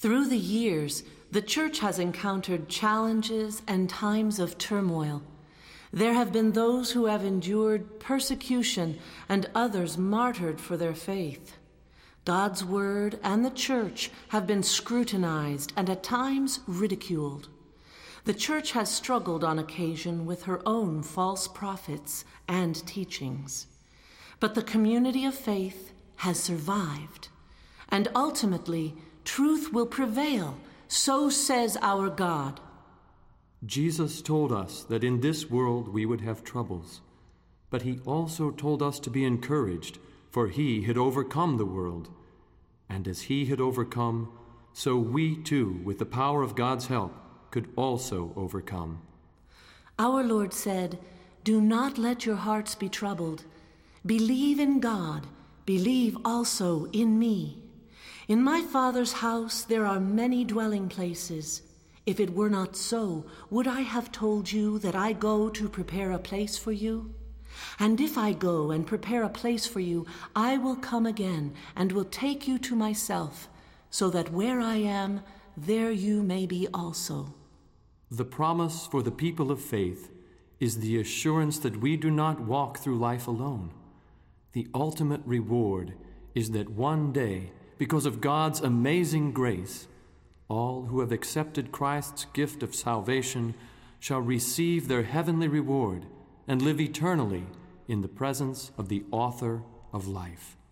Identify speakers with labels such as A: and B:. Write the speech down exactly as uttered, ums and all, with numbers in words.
A: Through the years, the Church has encountered challenges and times of turmoil. There have been those who have endured persecution and others martyred for their faith. God's Word and the Church have been scrutinized and at times ridiculed. The Church has struggled on occasion with her own false prophets and teachings. But the community of faith has survived, and ultimately truth will prevail, so says our God.
B: Jesus told us that in this world we would have troubles, but he also told us to be encouraged, for he had overcome the world. And as he had overcome, so we too, with the power of God's help, could also overcome.
A: Our Lord said, "Do not let your hearts be troubled. Believe in God, believe also in me. In my Father's house there are many dwelling places. If it were not so, would I have told you that I go to prepare a place for you? And if I go and prepare a place for you, I will come again and will take you to myself, so that where I am, there you may be also."
B: The promise for the people of faith is the assurance that we do not walk through life alone. The ultimate reward is that one day, because of God's amazing grace, all who have accepted Christ's gift of salvation shall receive their heavenly reward and live eternally in the presence of the author of life.